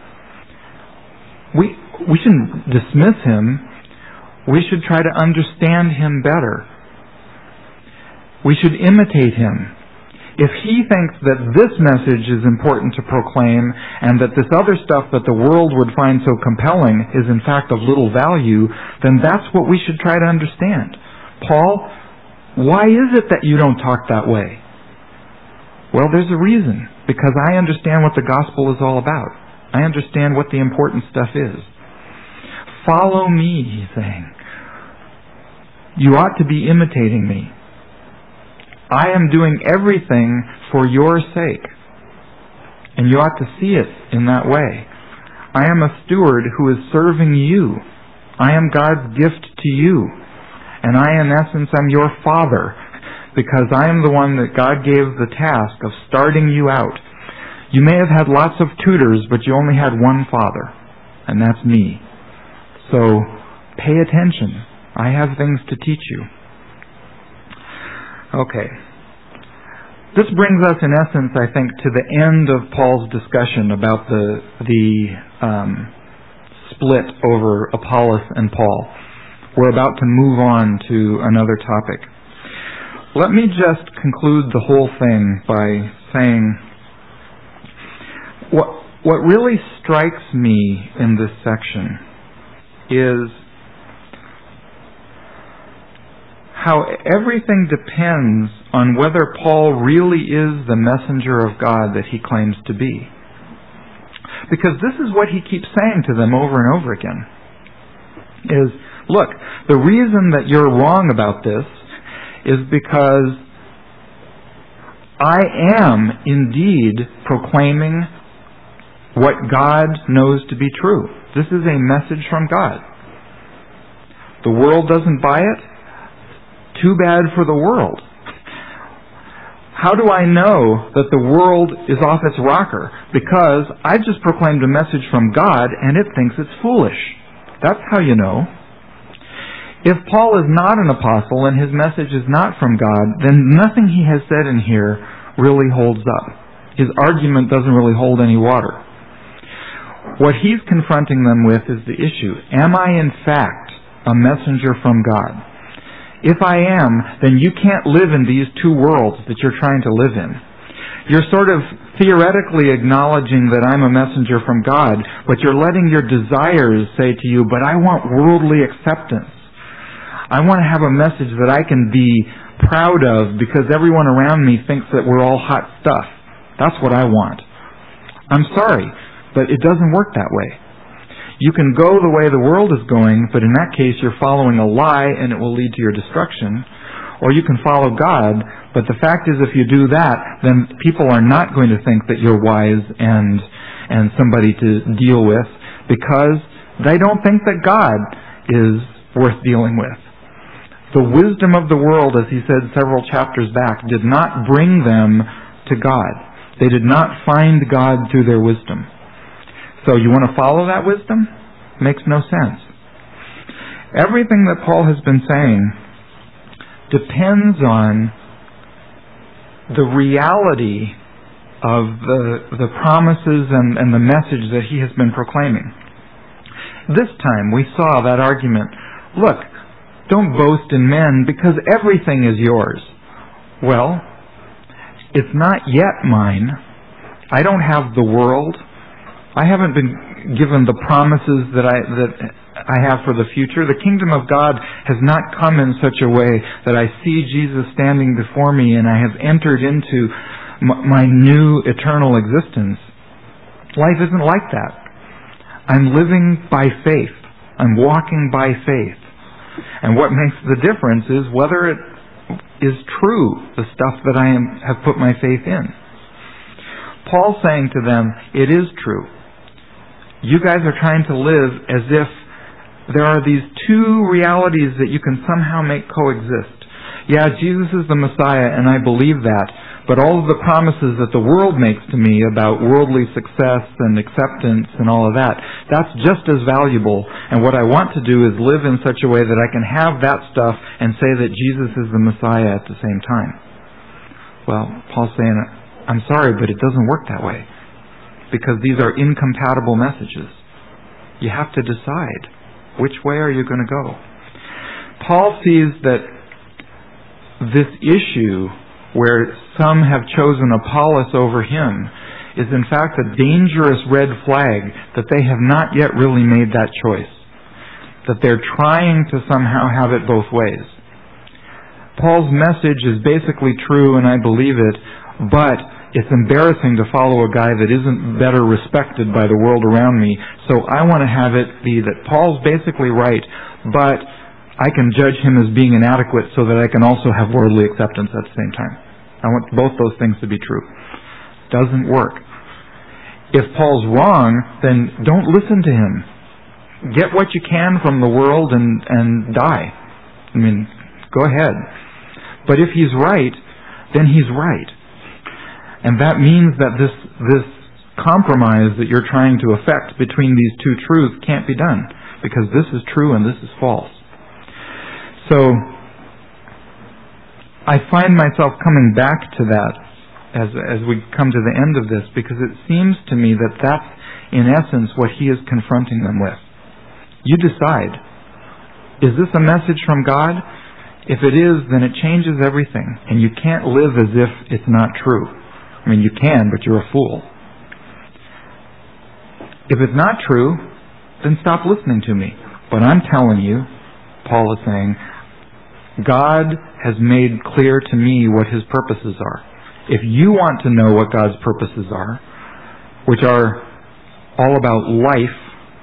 We we shouldn't dismiss him. We should try to understand him better. We should imitate him. If he thinks that this message is important to proclaim and that this other stuff that the world would find so compelling is in fact of little value, then that's what we should try to understand. Paul, why is it that you don't talk that way? Well, there's a reason. Because I understand what the gospel is all about. I understand what the important stuff is. Follow me, he's saying. You ought to be imitating me. I am doing everything for your sake. And you ought to see it in that way. I am a steward who is serving you. I am God's gift to you. And I, in essence, am your father, because I am the one that God gave the task of starting you out. You may have had lots of tutors, but you only had one father, and that's me. So, pay attention. I have things to teach you. Okay. This brings us, in essence, I think, to the end of Paul's discussion about the the um, split over Apollos and Paul. We're about to move on to another topic. Let me just conclude the whole thing by saying what what really strikes me in this section is how everything depends on whether Paul really is the messenger of God that he claims to be. Because this is what he keeps saying to them over and over again. Is, look, the reason that you're wrong about this is because I am indeed proclaiming what God knows to be true. This is a message from God. The world doesn't buy it? Too bad for the world. How do I know that the world is off its rocker? Because I just proclaimed a message from God and it thinks it's foolish. That's how you know. If Paul is not an apostle and his message is not from God, then nothing he has said in here really holds up. His argument doesn't really hold any water. What he's confronting them with is the issue. Am I in fact a messenger from God? If I am, then you can't live in these two worlds that you're trying to live in. You're sort of theoretically acknowledging that I'm a messenger from God, but you're letting your desires say to you, but I want worldly acceptance. I want to have a message that I can be proud of because everyone around me thinks that we're all hot stuff. That's what I want. I'm sorry, but it doesn't work that way. You can go the way the world is going, but in that case you're following a lie and it will lead to your destruction. Or you can follow God, but the fact is if you do that, then people are not going to think that you're wise and and somebody to deal with because they don't think that God is worth dealing with. The wisdom of the world, as he said several chapters back, did not bring them to God. They did not find God through their wisdom. So you want to follow that wisdom? Makes no sense. Everything that Paul has been saying depends on the reality of the, the promises and, and the message that he has been proclaiming. This time we saw that argument, look, don't boast in men because everything is yours. Well, it's not yet mine. I don't have the world. I haven't been given the promises that I that I have for the future. The kingdom of God has not come in such a way that I see Jesus standing before me and I have entered into m- my new eternal existence. Life isn't like that. I'm living by faith. I'm walking by faith. And what makes the difference is whether it is true, the stuff that I am, have put my faith in. Paul's saying to them, it is true. You guys are trying to live as if there are these two realities that you can somehow make coexist. Yeah, Jesus is the Messiah, and I believe that, but all of the promises that the world makes to me about worldly success and acceptance and all of that, that's just as valuable, and what I want to do is live in such a way that I can have that stuff and say that Jesus is the Messiah at the same time. Well, Paul's saying, I'm sorry, but it doesn't work that way. Because these are incompatible messages. You have to decide. Which way are you going to go? Paul sees that this issue where some have chosen Apollos over him is in fact a dangerous red flag that they have not yet really made that choice. That they're trying to somehow have it both ways. Paul's message is basically true and I believe it, but it's embarrassing to follow a guy that isn't better respected by the world around me. So I want to have it be that Paul's basically right, but I can judge him as being inadequate so that I can also have worldly acceptance at the same time. I want both those things to be true. Doesn't work. If Paul's wrong, then don't listen to him. Get what you can from the world and, and die. I mean, go ahead. But if he's right, then he's right. And that means that this this compromise that you're trying to effect between these two truths can't be done, because this is true and this is false. So I find myself coming back to that as as we come to the end of this, because it seems to me that that's in essence what he is confronting them with. You decide. Is this a message from God? If it is, then it changes everything, and you can't live as if it's not true. I mean, you can, but you're a fool. If it's not true, then stop listening to me. But I'm telling you, Paul is saying, God has made clear to me what his purposes are. If you want to know what God's purposes are, which are all about life,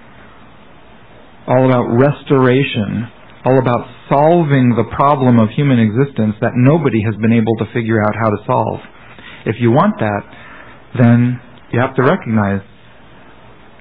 all about restoration, all about solving the problem of human existence that nobody has been able to figure out how to solve. If you want that, then you have to recognize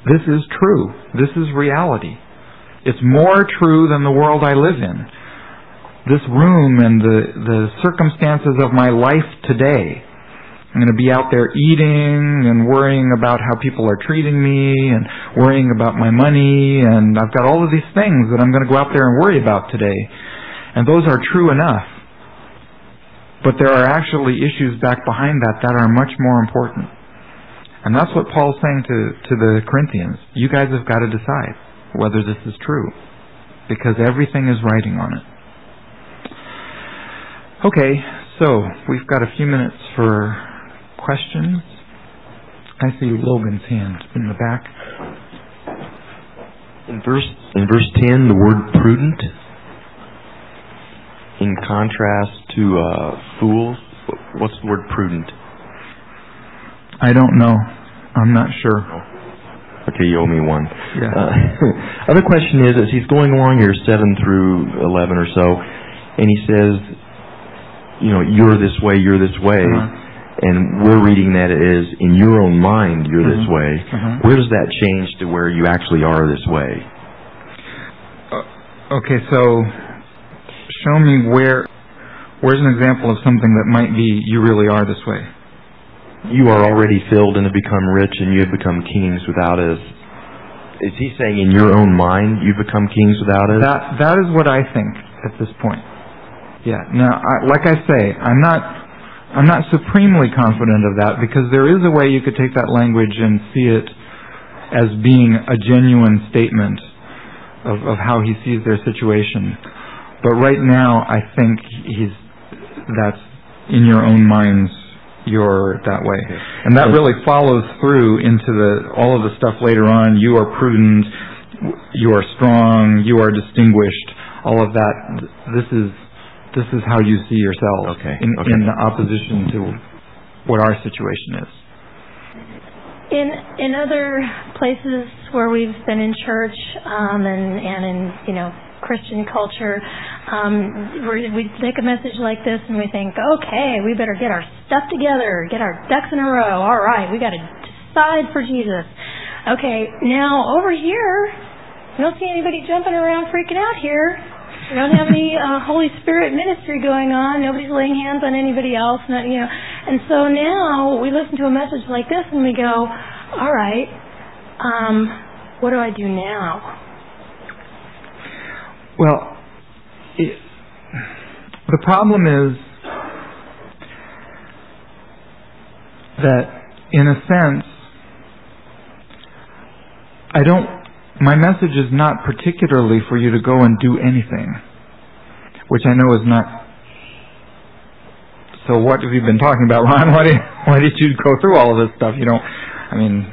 This is true. This is reality. It's more true than the world I live in. This room and the, the circumstances of my life today. I'm going to be out there eating and worrying about how people are treating me and worrying about my money, and I've got all of these things that I'm going to go out there and worry about today. And those are true enough. But there are actually issues back behind that that are much more important. And that's what Paul's saying to, to the Corinthians. You guys have got to decide whether this is true, because everything is writing on it. Okay, so we've got a few minutes for questions. I see Logan's hand in the back. In verse in verse ten, the word prudent, in contrast to uh, fools, what's the word prudent? I don't know. I'm not sure. Okay, you owe me one. Yeah. Uh, other question is, as he's going along here, seven through eleven or so, and he says, you know, you're this way, you're this way, uh-huh. and we're reading that as, in your own mind, you're uh-huh. this way. Uh-huh. Where does that change to where you actually are this way? Uh, okay, so show me where, where's an example of something that might be, you really are this way? You are already filled and have become rich, and you have become kings without us. Is he saying in your own mind you've become kings without us? That that is what I think at this point. Yeah. Now, I, like I say, I'm not I'm not supremely confident of that, because there is a way you could take that language and see it as being a genuine statement of, of how he sees their situation. But right now, I think he's that's in your own minds. You're that way. And that really follows through into the all of the stuff later on. You are prudent, you are strong, you are distinguished. All of that, this is this is how you see yourself okay. in, okay. in opposition to what our situation is. In in other places where we've been in church um, and, and in, you know, Christian culture, um, we take a message like this and we think, okay, we better get our stuff together, get our ducks in a row. All right, we got to decide for Jesus. Okay, now over here, we don't see anybody jumping around freaking out here. We don't have any uh, Holy Spirit ministry going on. Nobody's laying hands on anybody else. Not, you know. And so now we listen to a message like this and we go, all right, um, what do I do now? Well, it, the problem is that, in a sense, I don't, my message is not particularly for you to go and do anything, which I know is not, so what have you been talking about, Ron? Why did, why did you go through all of this stuff? You don't, I mean,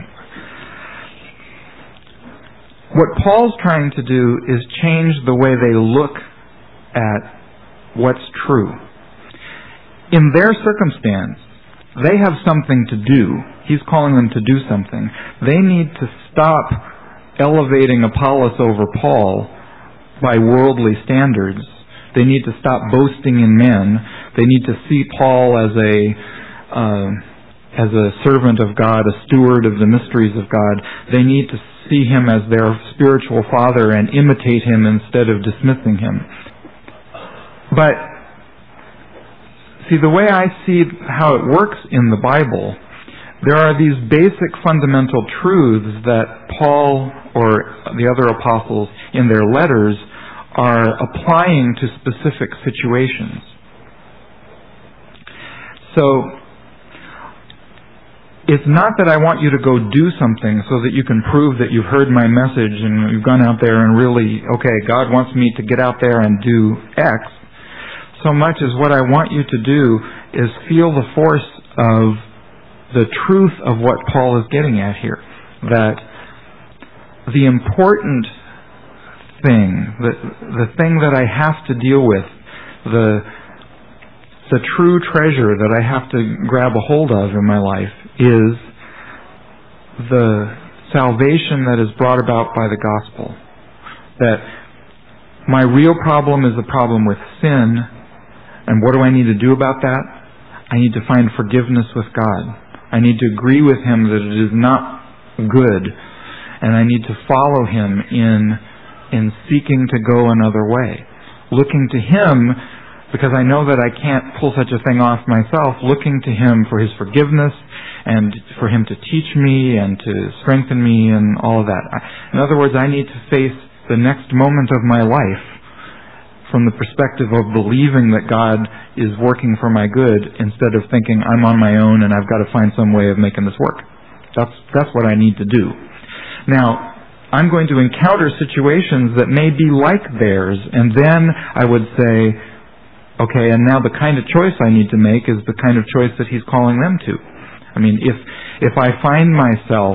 what Paul's trying to do is change the way they look at what's true. In their circumstance, they have something to do. He's calling them to do something. They need to stop elevating Apollos over Paul by worldly standards. They need to stop boasting in men. They need to see Paul as a uh, as a servant of God, a steward of the mysteries of God. They need to see him as their spiritual father and imitate him instead of dismissing him. But, see, the way I see how it works in the Bible, there are these basic fundamental truths that Paul or the other apostles in their letters are applying to specific situations. So, it's not that I want you to go do something so that you can prove that you've heard my message and you've gone out there and really, okay, God wants me to get out there and do X, so much as what I want you to do is feel the force of the truth of what Paul is getting at here. That the important thing, the, the thing that I have to deal with, the the true treasure that I have to grab a hold of in my life is the salvation that is brought about by the gospel. That my real problem is the problem with sin, and what do I need to do about that? I need to find forgiveness with God. I need to agree with Him that it is not good, and I need to follow him in in seeking to go another way. Looking to him, because I know that I can't pull such a thing off myself, looking to him for his forgiveness and for him to teach me and to strengthen me and all of that. In other words, I need to face the next moment of my life from the perspective of believing that God is working for my good instead of thinking I'm on my own and I've got to find some way of making this work. That's, that's what I need to do. Now, I'm going to encounter situations that may be like theirs, and then I would say, okay, and now the kind of choice I need to make is the kind of choice that he's calling them to. I mean, if if I find myself,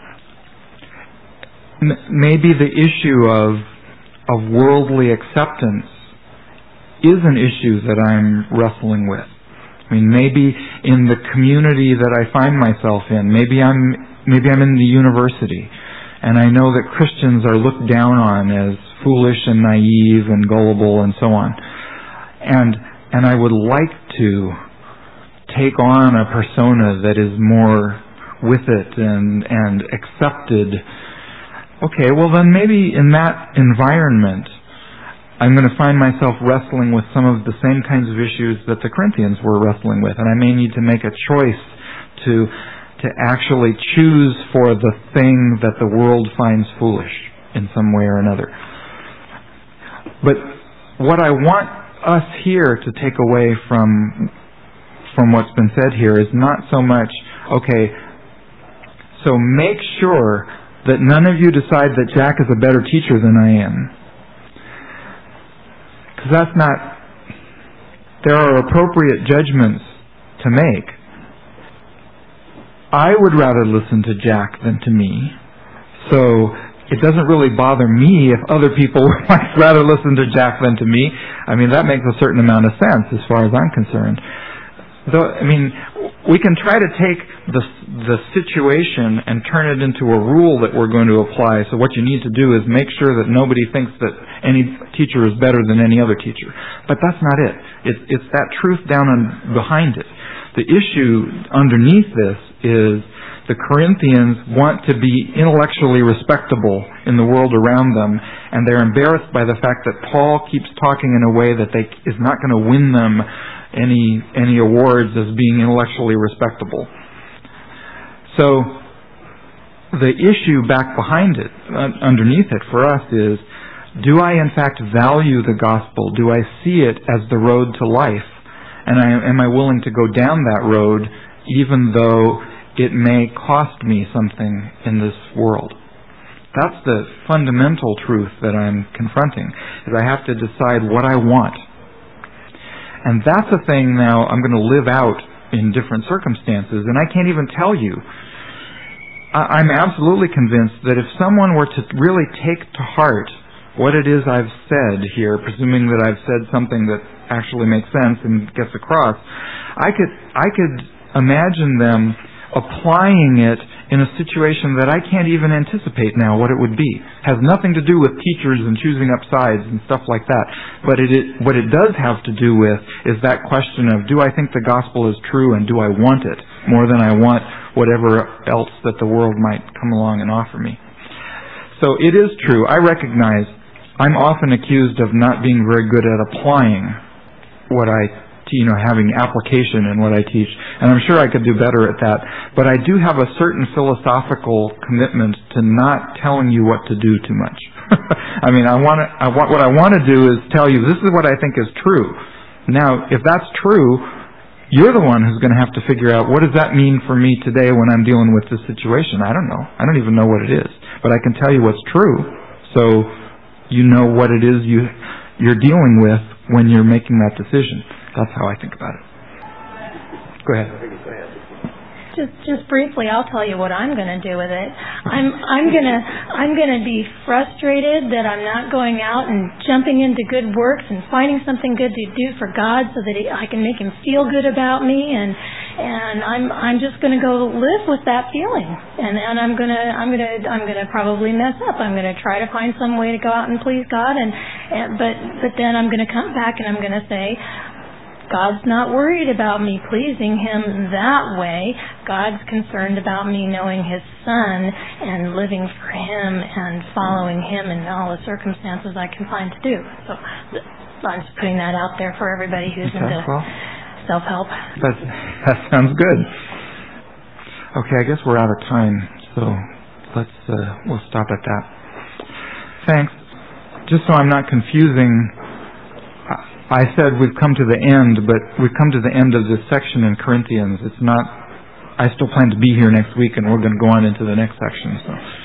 m- maybe the issue of of worldly acceptance is an issue that I'm wrestling with. I mean, maybe in the community that I find myself in, maybe I'm maybe I'm in the university, and I know that Christians are looked down on as foolish and naive and gullible and so on. And and I would like to take on a persona that is more with it and and accepted. Okay, well then maybe in that environment I'm going to find myself wrestling with some of the same kinds of issues that the Corinthians were wrestling with, and I may need to make a choice to to actually choose for the thing that the world finds foolish in some way or another. But what I want us here to take away from from what's been said here is not so much, okay, so make sure that none of you decide that Jack is a better teacher than I am. Because that's not, there are appropriate judgments to make. I would rather listen to Jack than to me. So it doesn't really bother me if other people might rather listen to Jack than to me. I mean, that makes a certain amount of sense as far as I'm concerned. Though, I mean, we can try to take the the situation and turn it into a rule that we're going to apply. So what you need to do is make sure that nobody thinks that any teacher is better than any other teacher. But that's not it. It's, it's that truth down on, behind it. The issue underneath this is the Corinthians want to be intellectually respectable in the world around them, and they're embarrassed by the fact that Paul keeps talking in a way that they is not going to win them any any awards as being intellectually respectable. So the issue back behind it, uh, underneath it for us is, do I in fact value the gospel? Do I see it as the road to life? And I, am I willing to go down that road even though it may cost me something in this world? That's the fundamental truth that I'm confronting, is I have to decide what I want. And that's a thing now I'm going to live out in different circumstances, and I can't even tell you. I'm absolutely convinced that if someone were to really take to heart what it is I've said here, presuming that I've said something that actually makes sense and gets across, I could I could imagine them applying it in a situation that I can't even anticipate now what it would be. It has nothing to do with teachers and choosing up sides and stuff like that. But it, it what it does have to do with is that question of, do I think the gospel is true and do I want it more than I want whatever else that the world might come along and offer me? So it is true. I recognize I'm often accused of not being very good at applying what I you know, having application in what I teach. And I'm sure I could do better at that. But I do have a certain philosophical commitment to not telling you what to do too much. I mean, I want to, I want, what I want to do is tell you, this is what I think is true. Now, if that's true, you're the one who's going to have to figure out, what does that mean for me today when I'm dealing with this situation? I don't know. I don't even know what it is. But I can tell you what's true, so you know what it is you, you're dealing with when you're making that decision. That's how I think about it. Go ahead. Just, just briefly, I'll tell you what I'm going to do with it. I'm, I'm going to, I'm going to be frustrated that I'm not going out and jumping into good works and finding something good to do for God, so that he, I can make Him feel good about me, and, and I'm, I'm just going to go live with that feeling, and, and I'm going to, I'm going to, I'm going to probably mess up. I'm going to try to find some way to go out and please God, and, and but, but then I'm going to come back and I'm going to say, God's not worried about me pleasing Him that way. God's concerned about me knowing His Son and living for Him and following Him in all the circumstances I can find to do. So I'm just putting that out there for everybody who's okay, into well, self-help. That's, that sounds good. Okay, I guess we're out of time, so let's uh, we'll stop at that. Thanks. Just so I'm not confusing, I said we've come to the end, but we've come to the end of this section in Corinthians. It's not. I still plan to be here next week, and we're going to go on into the next section. So.